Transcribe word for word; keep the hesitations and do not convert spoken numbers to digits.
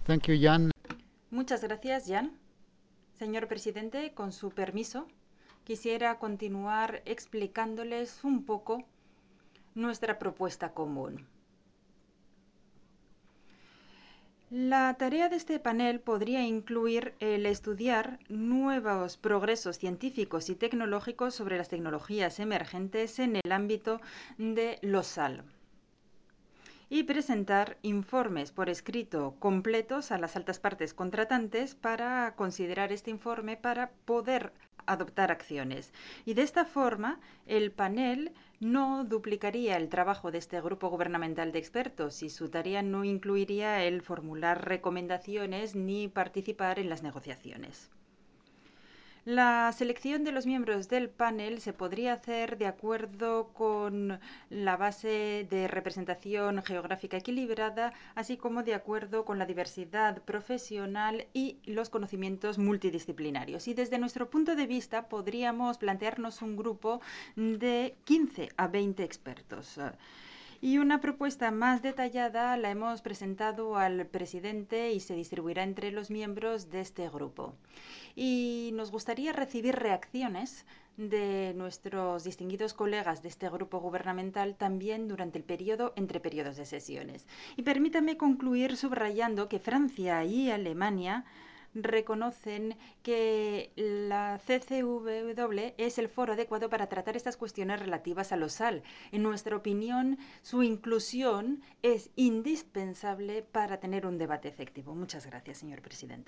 Thank you, Jan. Muchas gracias, Jan. Señor presidente, con su permiso, quisiera continuar explicándoles un poco nuestra propuesta común. La tarea de este panel podría incluir el estudiar nuevos progresos científicos y tecnológicos sobre las tecnologías emergentes en el ámbito de los S A L y presentar informes por escrito completos a las altas partes contratantes para considerar este informe para poder adoptar acciones. Y de esta forma, el panel no duplicaría el trabajo de este grupo gubernamental de expertos y su tarea no incluiría el formular recomendaciones ni participar en las negociaciones. La selección de los miembros del panel se podría hacer de acuerdo con la base de representación geográfica equilibrada, así como de acuerdo con la diversidad profesional y los conocimientos multidisciplinarios. Y desde nuestro punto de vista podríamos plantearnos un grupo de quince a veinte expertos. Y una propuesta más detallada la hemos presentado al presidente y se distribuirá entre los miembros de este grupo. Y nos gustaría recibir reacciones de nuestros distinguidos colegas de este grupo gubernamental también durante el periodo entre periodos de sesiones. Y permítame concluir subrayando que Francia y Alemania reconocen que la C C W es el foro adecuado para tratar estas cuestiones relativas a los S A L. En nuestra opinión, su inclusión es indispensable para tener un debate efectivo. Muchas gracias, señor presidente.